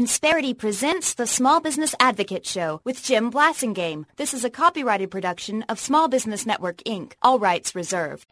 Insperity presents the Small Business Advocate Show with Jim Blasingame. This is a copyrighted production of Small Business Network, Inc. All rights reserved.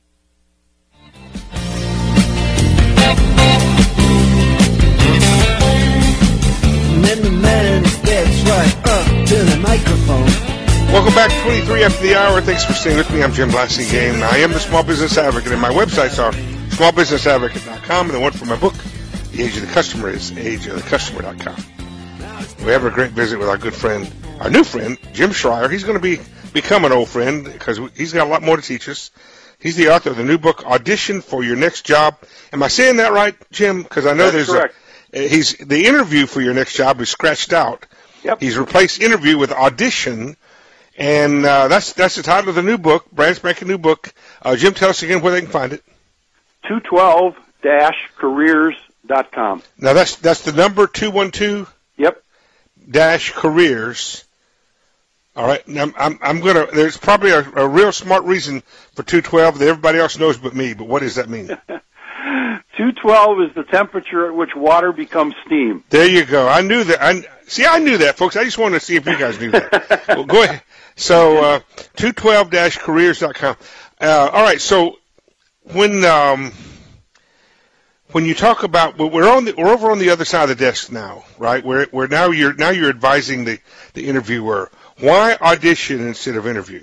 And then the man steps right up to the microphone. Welcome back, 23 after the hour. Thanks for staying with me. I'm Jim Blasingame. I am the Small Business Advocate, and my websites are smallbusinessadvocate.com, and the one for my book, The Age of the Customer, is ageofthecustomer.com. We have a great visit with our good friend, our new friend, Jim Schreier. He's going to become an old friend because he's got a lot more to teach us. He's the author of the new book, Audition for Your Next Job. Am I saying that right, Jim? Because I know That's correct. The interview for your next job is scratched out. Yep. He's replaced interview with audition, and that's the title of the new book, brand spanking new book. Jim, tell us again where they can find it. 212-careers.com. Now that's the number 212. Yep. -careers. All right. Now I'm gonna. There's probably a real smart reason for 212 that everybody else knows but me. But what does that mean? 212 is the temperature at which water becomes steam. There you go. I knew that. I knew that, folks. I just wanted to see if you guys knew that. Well, go ahead. So 212-careers.com. All right. So when you talk about, we're over on the other side of the desk now, right? Where now you're advising the interviewer. Why audition instead of interview?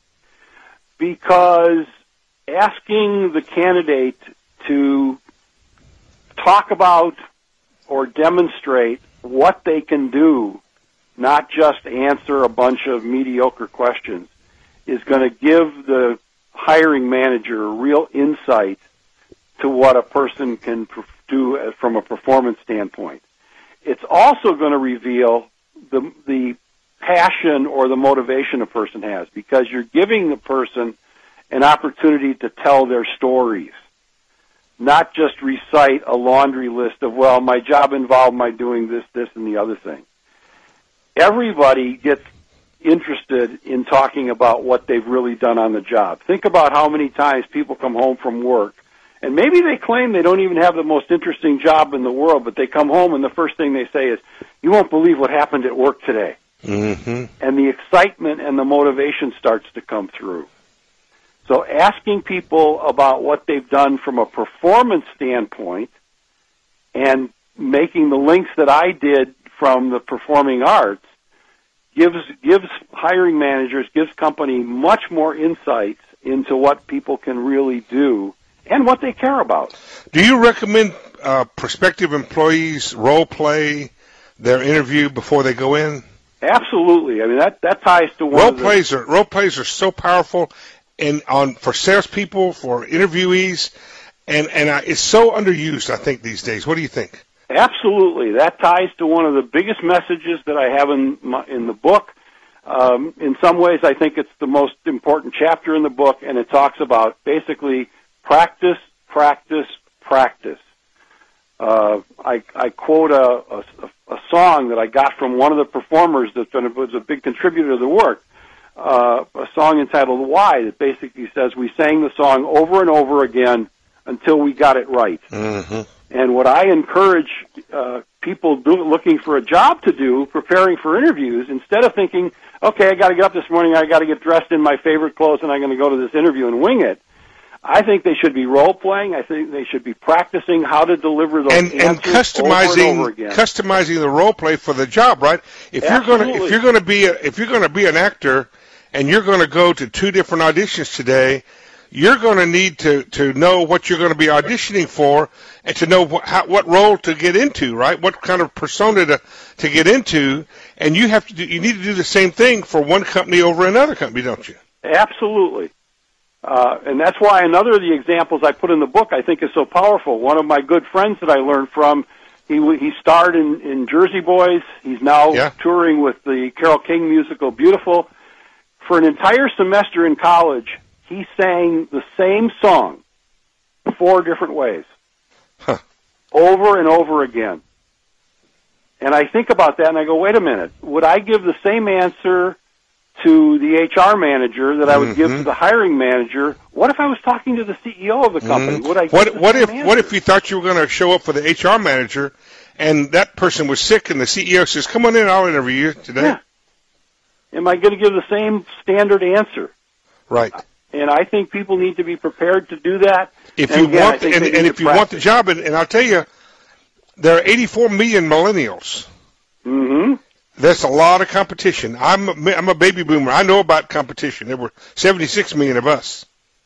Because asking the candidate to talk about or demonstrate what they can do, not just answer a bunch of mediocre questions, is going to give the hiring manager real insight to what a person can do from a performance standpoint. It's also going to reveal the passion or the motivation a person has, because you're giving the person an opportunity to tell their stories, not just recite a laundry list of, well, my job involved my doing this, and the other thing. Everybody gets interested in talking about what they've really done on the job. Think about how many times people come home from work, and maybe they claim they don't even have the most interesting job in the world, but they come home and the first thing they say is, you won't believe what happened at work today. Mm-hmm. And the excitement and the motivation starts to come through. So asking people about what they've done from a performance standpoint and making the links that I did from the performing arts gives hiring managers, gives company much more insights into what people can really do and what they care about. Do you recommend prospective employees role play their interview before they go in? Absolutely. I mean, that ties to one role plays are so powerful, and for salespeople, for interviewees, and it's so underused, I think, these days. What do you think? Absolutely. That ties to one of the biggest messages that I have in the book. In some ways, I think it's the most important chapter in the book, and it talks about basically practice, practice, practice. I quote a song that I got from one of the performers that was a big contributor to the work, a song entitled Why, that basically says we sang the song over and over again until we got it right. Mm-hmm. And what I encourage people looking for a job to do, preparing for interviews, instead of thinking, okay, I got to get up this morning, I got to get dressed in my favorite clothes, and I'm going to go to this interview and wing it, I think they should be role-playing. I think they should be practicing how to deliver those answers and customizing, over and over again. Customizing the role-play for the job, right? If you're going to be an actor and you're going to go to 2 different auditions today, you're going to need to know what you're going to be auditioning for and to know what role to get into, right? What kind of persona to get into, and you need to do the same thing for one company over another company, don't you? Absolutely. And that's why another of the examples I put in the book I think is so powerful. One of my good friends that I learned from, he starred in Jersey Boys. He's now touring with the Carole King musical Beautiful. For an entire semester in college, he sang the same song 4 different ways, over and over again. And I think about that and I go, wait a minute, would I give the same answer to the HR manager that I would give to the hiring manager? What if I was talking to the CEO of the company? Would I? What if you thought you were going to show up for the HR manager and that person was sick, and the CEO says, "Come on in, I'll interview you today." Yeah. Am I going to give the same standard answer? Right. And I think people need to be prepared to do that. If you want, and if you want the job, and I'll tell you, there are 84 million millennials. Mm-hmm. There's a lot of competition. I'm a baby boomer. I know about competition. There were 76 million of us.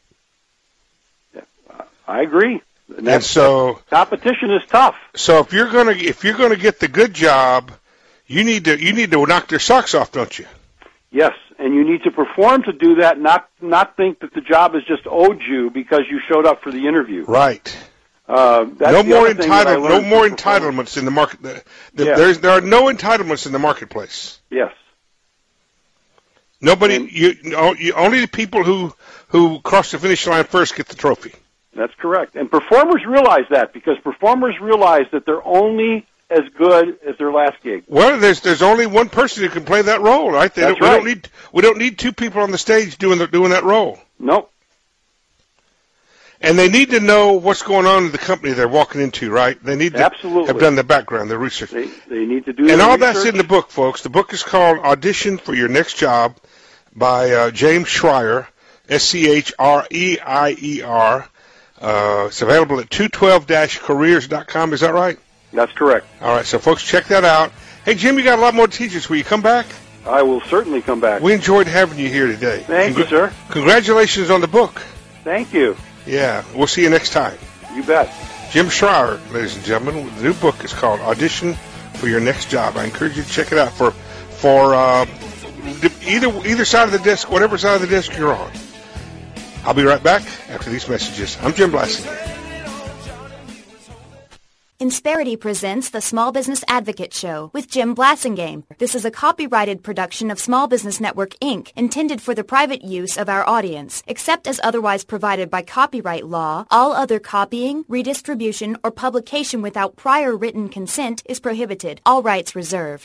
I agree. And so competition is tough. So if you're gonna get the good job, you need to knock their socks off, don't you? Yes, and you need to perform to do that. Not think that the job is just owed you because you showed up for the interview. Right. No more entitlements in the market. There are no entitlements in the marketplace. Yes. Nobody. Only the people who cross the finish line first get the trophy. That's correct. And performers realize that because performers realize that they're only as good as their last gig. Well, there's only one person who can play that role, right? That's right. We don't need two people on the stage doing that role. Nope. And they need to know what's going on in the company they're walking into, right? They need to have done the background, the research. They need to do and all research. That's in the book, folks. The book is called Audition for Your Next Job by James Schreier, Schreier. It's available at 212-careers.com. Is that right? That's correct. All right, so folks, check that out. Hey, Jim, you got a lot more teachers. Will you come back? I will certainly come back. We enjoyed having you here today. Thank you, sir. Congratulations on the book. Thank you. Yeah, we'll see you next time. You bet. Jim Schreier, ladies and gentlemen. The new book is called Audition for Your Next Job. I encourage you to check it out for either side of the desk, whatever side of the desk you're on. I'll be right back after these messages. I'm Jim Blasingame. Insperity presents the Small Business Advocate Show with Jim Blasingame. This is a copyrighted production of Small Business Network, Inc., intended for the private use of our audience. Except as otherwise provided by copyright law, all other copying, redistribution, or publication without prior written consent is prohibited. All rights reserved.